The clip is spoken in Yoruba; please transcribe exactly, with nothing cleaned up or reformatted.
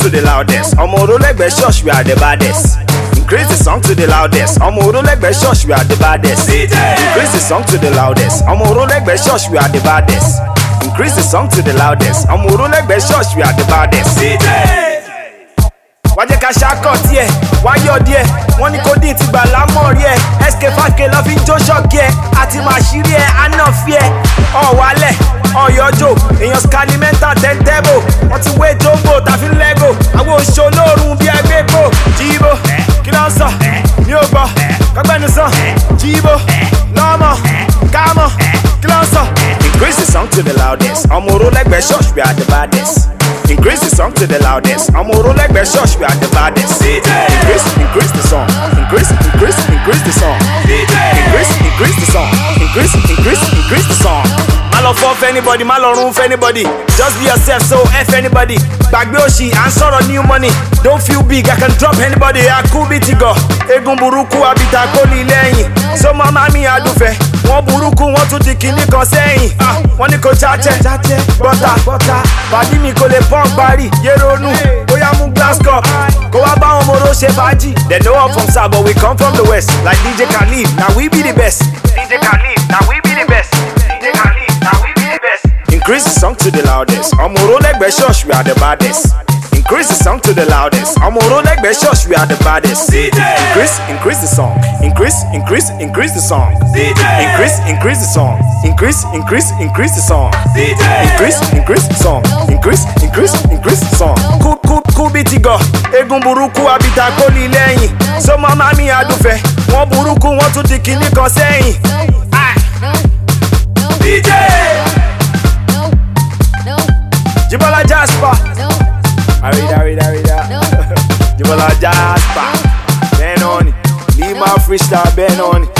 to the loudest. Ọmọ Orolegbe church, we are the baddest. Increase the song to the loudest. Ọmọ Orolegbe church, we are the baddest. Increase the song to the loudest. Ọmọ Orolegbe church, we are the baddest. Increase the song to the loudest. Ọmọ Orolegbe church, we are the baddest. Wá jẹ́ ká ṣákọ̀ díẹ̀, wá yọ̀ díẹ̀, wọ́n ní kó dín ti gbà lámọ̀rí ẹ̀. S K five K lọ́ fi ń jó ṣọ́ọ̀kì ẹ̀, àti màṣírí ẹ̀ àná fi ẹ̀. Ọ̀wálẹ̀, ọ̀yọ́jò, èèyàn scalimenta tẹ́ntẹ́bò. Wọ́n ti wé jombo tàfi lẹ́gò. Àwọn oṣù olóorun bí agbégbò. Jíbó, kí ló ń sọ? Mi ò gbọ́, kọ́gbẹ́nu sàn. Jíbó, lọ́mọ, kámọ̀, kí ló ń sọ? Increase the song to the loudest. Ọmọ Orolegbe church, we are the baddest. Increase the song to the loudest. Ọmọ Orolegbe church, we are the baddest. Increase, increase the song. Increase, increase, increase the song. Increase, increase the song. Increase, increase, increase the song. Má lọ fọ́ fẹ́ anybody, má lọ run fẹ́ anybody. Just be yourself, so F anybody. Gbàgbé òṣì, à ń sọ̀rọ̀ new money. Don't feel big, I can drop anybody. Akú bí ti gọ̀, egun burúkú àbíta kólì lẹ́yìn. So mama mi àdùfẹ́, wọ́n burúkú wọ́n tún di kinní kan sẹ́yìn. Wọ́n ní kò jájẹ́, bọ́tà, pàdí mi kò lè pọ́n parí. Yéronú, bóyá mú glass cup, kó wá bá wọn moro ṣe fàájì. They know I'm from South, but we come from the West. Like D J Khalif, now we be the best. D J Khalif, now we be the best. D J Khalif, now we be the best. Increase the song to the loudest. Ọmọ Orolegbe church, we are the baddest. Increase the song to the loudest. Ọmọ Orolegbe church, we are the baddest. Increase, increase the song. Increase, increase, increase the song. Increase, increase the song. Increase, increase, increase the song. Increase, increase the song. Increase, increase, increase the song. Kú kú kú bí ti gọ̀, egun burúkú àbíta kólì lẹ́yìn. So mama mi àdùfẹ́, wọ́n burúkú wọ́n tún di kinní kan sẹ́yìn. D J Jibola Jasper. Arida, arida, arida. Jibola Jasper. Ben on it. Lima freestyle, Ben on it.